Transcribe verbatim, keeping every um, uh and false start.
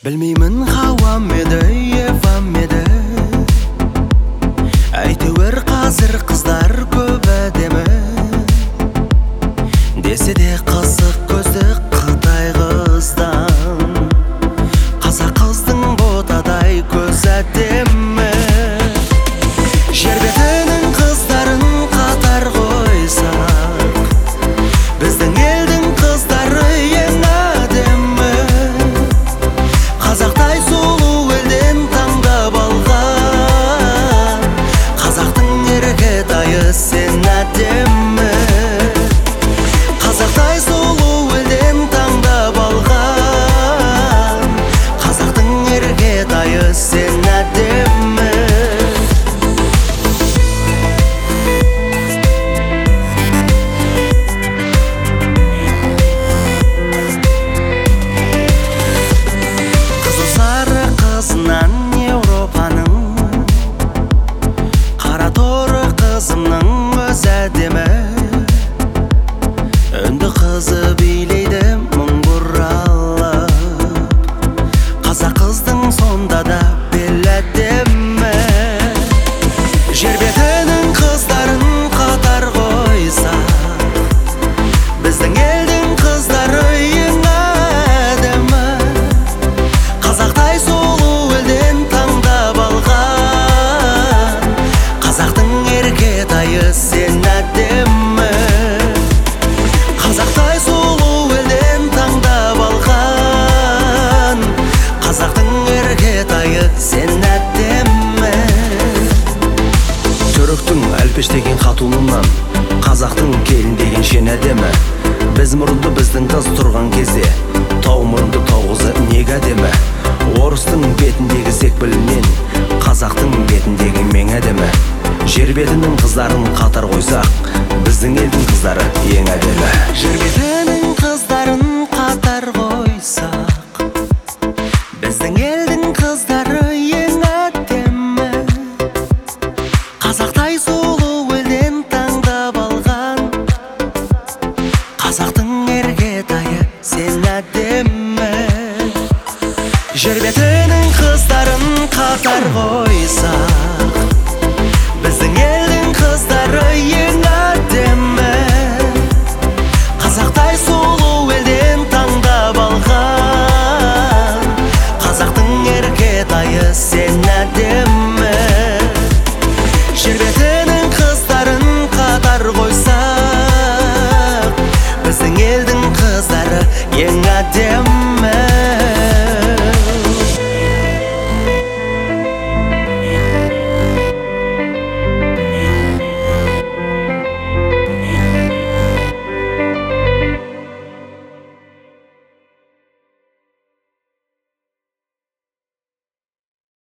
Білмеймін Хауа меді, Ева меді, әйтеуір қазір қыздар көп әдемі. Десе де қызық көзді Қытай қыздан, қазақ қыздың ботадай көз әдемі. Жер бетінің қыздарын қатар қойсақ, біздің елдің қыздары ең әдемі. Қазақтай сұлу елден таңдап алған, қазақтың іргетайы сен әдемі. Қазақтай сұлу елден таңдап алған, қазақтың іргетайы сен әдемі. Қызынан Еуропаның, қара торы қызымның өз әдемі. Үнді қызы билейді мұң бұралып, қазақ қыздың сонда да бел әдемі. Жер бетінің қыздарын қатар қойсақ, біздің елдің қыздары ең әдемі. Қазақтай сұлу елден таңдап алған, қазақтың іргетайы сен әдемі. Қазақтай сұлу елден таңдап алған, қазақтың іргетайы сен әдемі. Түріктің әлпештеген хатунынан, қазақтың келін деген шен әдемі. Біз мұрынды біздің қыз тұрған кезде, тау мұрынды тау қызы неге әдемі. Орыстың бетіндегі секпілінен, қазақтың бетіндегі мен әдемі. Жер бетінің қыздарын қатар қойсақ, біздің елдің қыздары ең әдемі. Жер бетінің қыздарын қатар қойсақ, біздің елдің қыздары ең әдемі. Қазақтай сұлу елден таңдап алған, қазақтың іргетайы сен әдемі. Жер бетінің қыздарын қатар қойсақ,